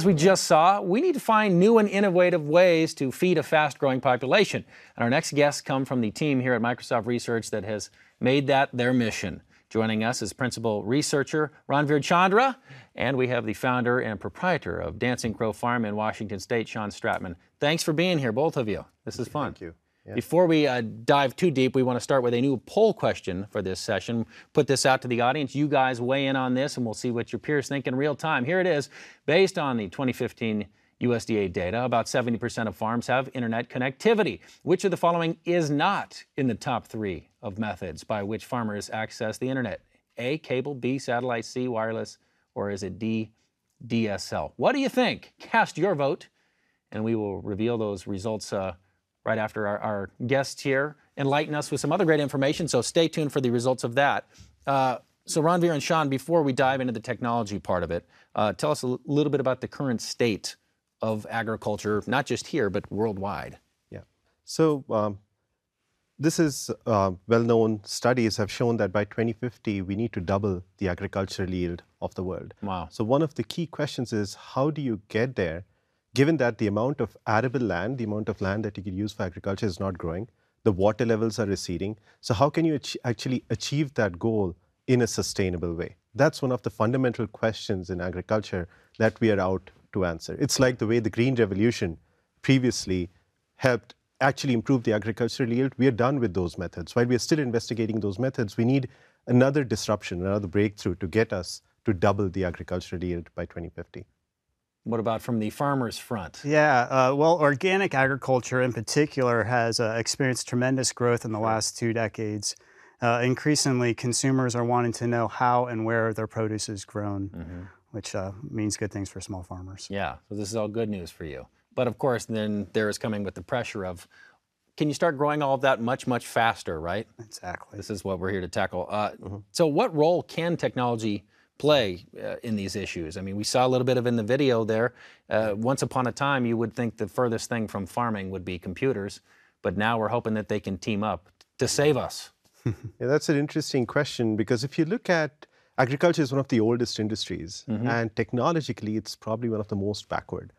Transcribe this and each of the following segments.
as we just saw, we need to find new and innovative ways to feed a fast-growing population. And our next guests come from the team here at Microsoft Research that has made that their mission. Joining us is principal researcher Ranveer Chandra, and we have the founder and proprietor of Dancing Crow Farm in Washington State, Sean Stratman. Thanks for being here, both of you. This is fun. Thank you. Yeah. Before we dive too deep, we want to start with a new poll question for this session. Put this out to the audience. You guys weigh in on this, and we'll see what your peers think in real time. Here it is. Based on the 2015 USDA data, about 70% of farms have internet connectivity. Which of the following is not in the top 3 of methods by which farmers access the internet? A, cable, B, satellite, C, wireless, or is it D, DSL? What do you think? Cast your vote, and we will reveal those results right after our guests here enlighten us with some other great information, so stay tuned for the results of that. So Ranveer and Sean, before we dive into the technology part of it, tell us a little bit about the current state of agriculture, not just here, but worldwide. Yeah. So this is well-known studies have shown that by 2050, we need to double the agricultural yield of the world. Wow. So one of the key questions is, how do you get there? Given that the amount of arable land, the amount of land that you could use for agriculture is not growing, the water levels are receding. So how can you actually achieve that goal in a sustainable way? That's one of the fundamental questions in agriculture that we are out to answer. It's like the way the Green Revolution previously helped actually improve the agricultural yield. We are done with those methods. While we are still investigating those methods, we need another disruption, another breakthrough to get us to double the agricultural yield by 2050. What about from the farmers' front? Yeah, well, organic agriculture in particular has experienced tremendous growth in the last 2 decades. Increasingly, consumers are wanting to know how and where their produce is grown, which means good things for small farmers. Yeah, so this is all good news for you. But of course, then there is coming with the pressure of, can you start growing all of that much, much faster, right? Exactly. This is what we're here to tackle. So what role can technology play in these issues? I mean, we saw a little bit of in the video there. Once upon a time, you would think the furthest thing from farming would be computers, but now we're hoping that they can team up to save us. Yeah, that's an interesting question, because if you look at agriculture is one of the oldest industries, and technologically, it's probably one of the most backward.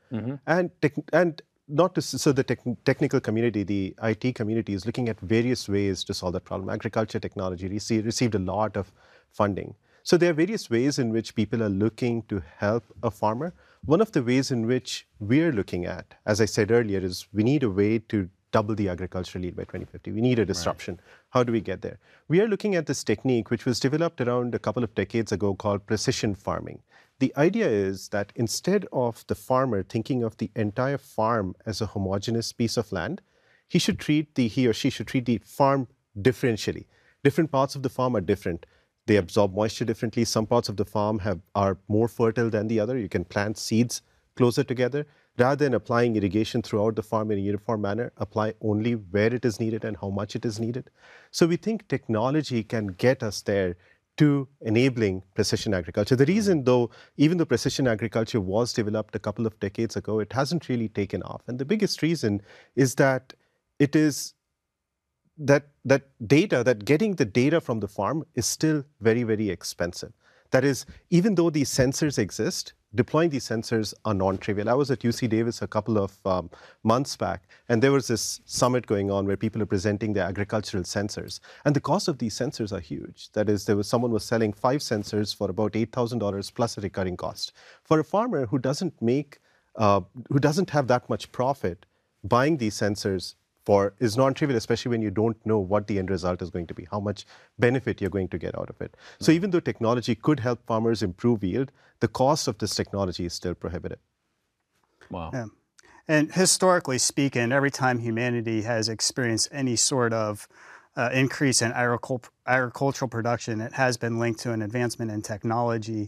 And not to, so the technical community, the IT community is looking at various ways to solve that problem. Agriculture technology received a lot of funding. So there are various ways in which people are looking to help a farmer. One of the ways in which we're looking at, as I said earlier, is we need a way to double the agricultural yield by 2050. We need a disruption. Right. How do we get there? We are looking at this technique, which was developed around a couple of decades ago, called precision farming. The idea is that instead of the farmer thinking of the entire farm as a homogeneous piece of land, he or she should treat the farm differentially. Different parts of the farm are different. They absorb moisture differently. Some parts of the farm are more fertile than the other. You can plant seeds closer together. Rather than applying irrigation throughout the farm in a uniform manner, apply only where it is needed and how much it is needed. So we think technology can get us there to enabling precision agriculture. The reason, though, even though precision agriculture was developed a couple of decades ago, it hasn't really taken off. And the biggest reason is that it is that getting the data from the farm is still very, very expensive. That is, even though these sensors exist, deploying these sensors are non-trivial. I was at UC Davis a couple of months back, and there was this summit going on where people are presenting their agricultural sensors. And the cost of these sensors are huge. That is, someone was selling 5 sensors for about $8,000 plus a recurring cost. For a farmer who doesn't have that much profit, buying these sensors is non-trivial, especially when you don't know what the end result is going to be, how much benefit you're going to get out of it. So even though technology could help farmers improve yield, the cost of this technology is still prohibitive. Wow. Yeah. And historically speaking, every time humanity has experienced any sort of increase in agricultural production, it has been linked to an advancement in technology.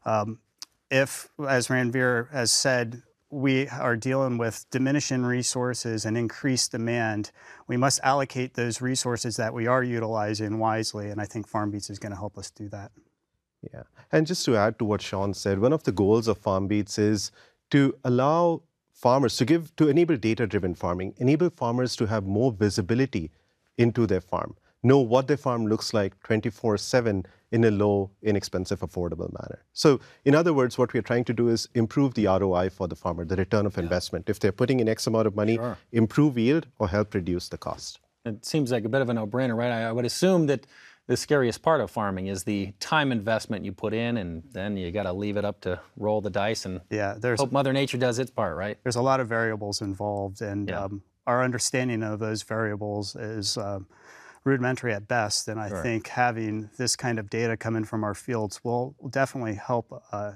If, as Ranveer has said, we are dealing with diminishing resources and increased demand, we must allocate those resources that we are utilizing wisely, and I think FarmBeats is going to help us do that. Yeah, and just to add to what Sean said, one of the goals of FarmBeats is to allow farmers to enable data-driven farming, enable farmers to have more visibility into their farm. know what their farm looks like 24/7 in a low, inexpensive, affordable manner. So in other words, what we're trying to do is improve the ROI for the farmer, the return of investment. If they're putting in X amount of money, improve yield or help reduce the cost. It seems like a bit of a no-brainer, right? I would assume that the scariest part of farming is the time investment you put in, and then you got to leave it up to roll the dice and hope Mother Nature does its part, right? There's a lot of variables involved, and our understanding of those variables is rudimentary at best. And I think having this kind of data come in from our fields will definitely help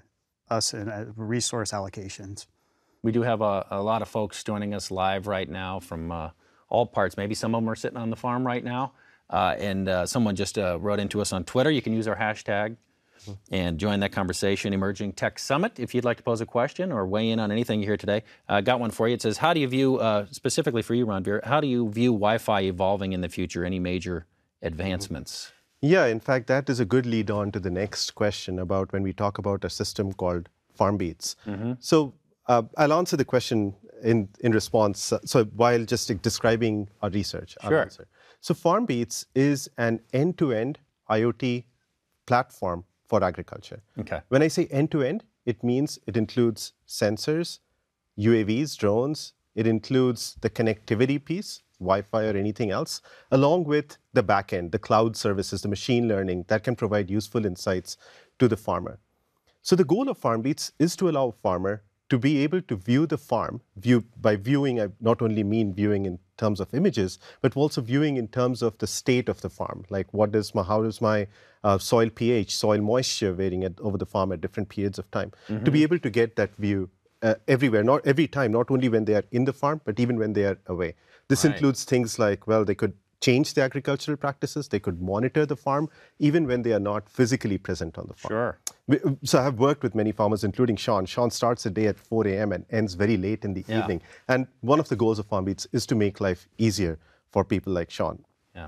us in resource allocations. We do have a lot of folks joining us live right now from all parts. Maybe some of them are sitting on the farm right now. And someone just wrote into us on Twitter. You can use our hashtag and join that conversation, Emerging Tech Summit, if you'd like to pose a question or weigh in on anything you hear today. Got one for you. It says, how do you view, specifically for you, Ranveer, how do you view Wi-Fi evolving in the future? Any major advancements? Yeah, in fact, that is a good lead on to the next question about when we talk about a system called FarmBeats. So I'll answer the question in response. So while just describing our research, I'll answer. So FarmBeats is an end-to-end IoT platform for agriculture. Okay. When I say end-to-end, it means it includes sensors, UAVs, drones. It includes the connectivity piece, Wi-Fi or anything else, along with the backend, the cloud services, the machine learning that can provide useful insights to the farmer. So the goal of FarmBeats is to allow a farmer to be able to view the farm. By viewing, I not only mean viewing in terms of images, but also viewing in terms of the state of the farm. Like how does my soil pH, soil moisture varying over the farm at different periods of time. To be able to get that view everywhere, not every time, not only when they are in the farm, but even when they are away. This includes things like, well, they could change the agricultural practices, they could monitor the farm, even when they are not physically present on the farm. So I have worked with many farmers, including Sean. Sean starts a day at 4 a.m. and ends very late in the evening. And one of the goals of FarmBeats is to make life easier for people like Sean.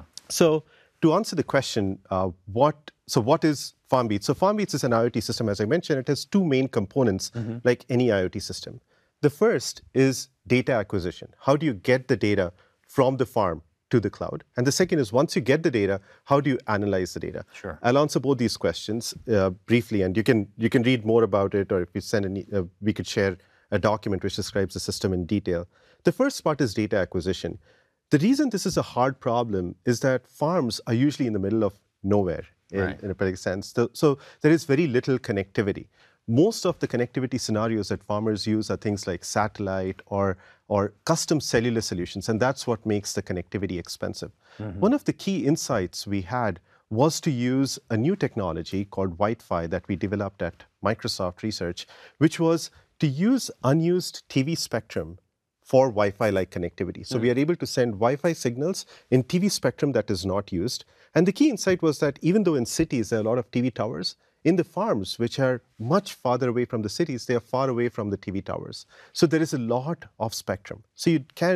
So to answer the question, what is FarmBeats? So FarmBeats is an IoT system, as I mentioned. It has two main components, like any IoT system. The first is data acquisition. How do you get the data from the farm to the cloud? And the second is, once you get the data, how do you analyze the data? I'll answer both these questions briefly, and you can read more about it, or if you send we could share a document which describes the system in detail. The first part is data acquisition. The reason this is a hard problem is that farms are usually in the middle of nowhere in a particular sense. So there is very little connectivity. Most of the connectivity scenarios that farmers use are things like satellite or custom cellular solutions, and that's what makes the connectivity expensive. One of the key insights we had was to use a new technology called Wi-Fi that we developed at Microsoft Research, which was to use unused TV spectrum for Wi-Fi-like connectivity. So we are able to send Wi-Fi signals in TV spectrum that is not used. And the key insight was that even though in cities there are a lot of TV towers, in the farms, which are much farther away from the cities, they are far away from the TV towers. So there is a lot of spectrum. So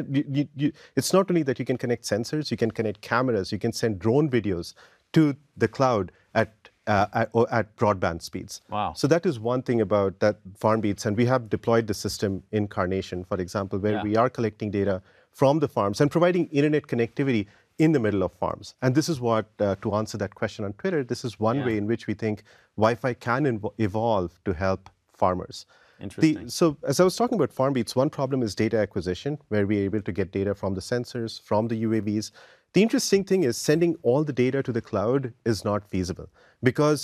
it's not only that you can connect sensors, you can connect cameras, you can send drone videos to the cloud at broadband speeds. So that is one thing about that FarmBeats, and we have deployed the system in Carnation, for example, where we are collecting data from the farms and providing internet connectivity in the middle of farms. And this is what, to answer that question on Twitter, this is one way in which we think Wi-Fi can evolve to help farmers. Interesting. So as I was talking about FarmBeats, one problem is data acquisition, where we're able to get data from the sensors, from the UAVs. The interesting thing is sending all the data to the cloud is not feasible, because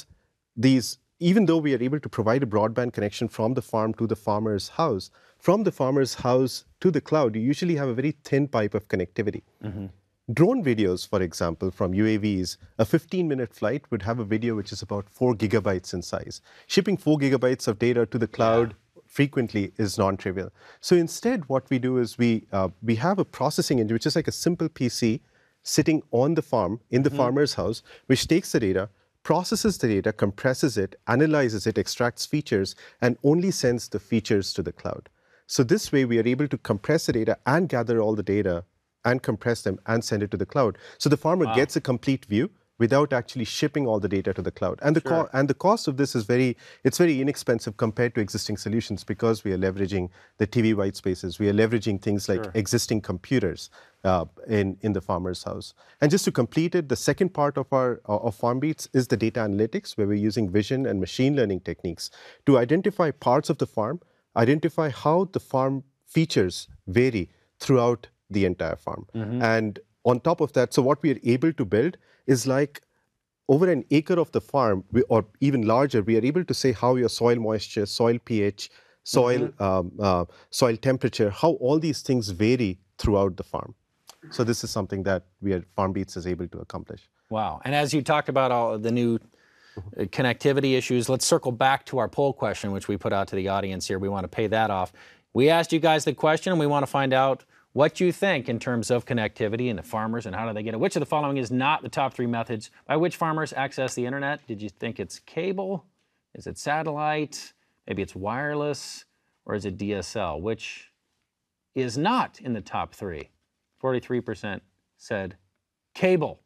even though we are able to provide a broadband connection from the farm to the farmer's house, from the farmer's house to the cloud, you usually have a very thin pipe of connectivity. Drone videos, for example, from UAVs, a 15-minute flight would have a video which is about 4 gigabytes in size. Shipping 4 gigabytes of data to the cloud frequently is non-trivial. So instead, what we do is we have a processing engine, which is like a simple PC sitting on the farm, in the farmer's house, which takes the data, processes the data, compresses it, analyzes it, extracts features, and only sends the features to the cloud. So this way, we are able to compress the data and gather all the data and compress them and send it to the cloud. So the farmer gets a complete view without actually shipping all the data to the cloud. And the cost of this is very inexpensive compared to existing solutions because we are leveraging the TV white spaces. We are leveraging things like existing computers in the farmer's house. And just to complete it, the second part of our of FarmBeats is the data analytics, where we're using vision and machine learning techniques to identify parts of the farm, identify how the farm features vary throughout the entire farm. And on top of that, so what we are able to build is like over an acre of the farm, or even larger, we are able to say how your soil moisture, soil pH, soil temperature, how all these things vary throughout the farm. So this is something that FarmBeats is able to accomplish. Wow. And as you talked about all of the new connectivity issues, let's circle back to our poll question, which we put out to the audience here. We want to pay that off. We asked you guys the question, and we want to find out what you think in terms of connectivity and the farmers and how do they get it. Which of the following is not the top 3 methods by which farmers access the internet? Did you think it's cable? Is it satellite? Maybe it's wireless? Or is it DSL? Which is not in the top 3? 43% said cable.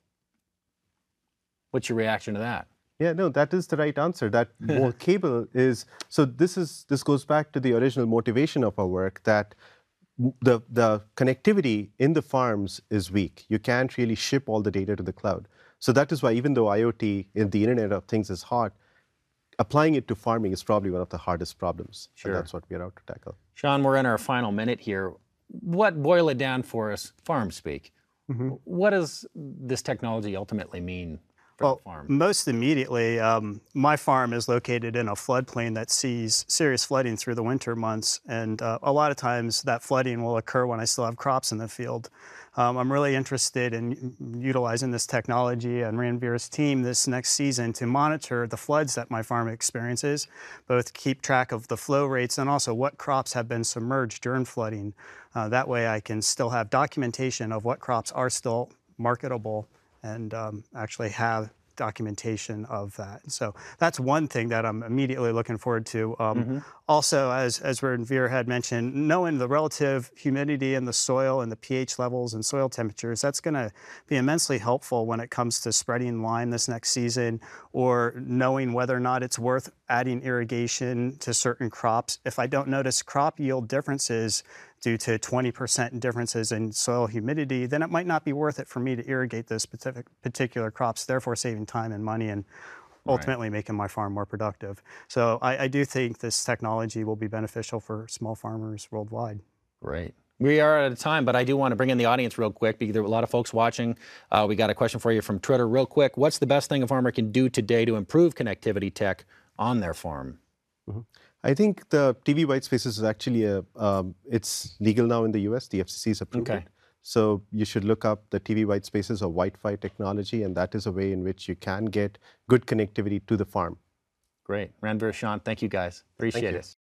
What's your reaction to that? Yeah, no, that is the right answer. That more cable is, so this goes back to the original motivation of our work, that the connectivity in the farms is weak. You can't really ship all the data to the cloud. So that is why, even though IoT and the Internet of Things is hot, applying it to farming is probably one of the hardest problems. Sure. And that's what we're out to tackle. Sean, we're in our final minute here. Boil it down for us, farm speak. What does this technology ultimately mean? Well, most immediately, my farm is located in a floodplain that sees serious flooding through the winter months, and a lot of times that flooding will occur when I still have crops in the field. I'm really interested in utilizing this technology and Ranveer's team this next season to monitor the floods that my farm experiences, both keep track of the flow rates and also what crops have been submerged during flooding. That way I can still have documentation of what crops are still marketable and actually have documentation of that. So that's one thing that I'm immediately looking forward to. Also, as Ranveer had mentioned, knowing the relative humidity in the soil and the pH levels and soil temperatures, that's going to be immensely helpful when it comes to spreading lime this next season, or knowing whether or not it's worth adding irrigation to certain crops. If I don't notice crop yield differences due to 20% differences in soil humidity, then it might not be worth it for me to irrigate those particular crops, therefore saving time and money and ultimately making my farm more productive. So I do think this technology will be beneficial for small farmers worldwide. Great. We are out of time, but I do want to bring in the audience real quick because there are a lot of folks watching. We got a question for you from Twitter real quick. What's the best thing a farmer can do today to improve connectivity tech on their farm? I think the TV white spaces is actually it's legal now in the US. The FCC has approved it. So you should look up the TV white spaces or Wi-Fi technology, and that is a way in which you can get good connectivity to the farm. Great. Ranveer, Sean, thank you guys. Appreciate it.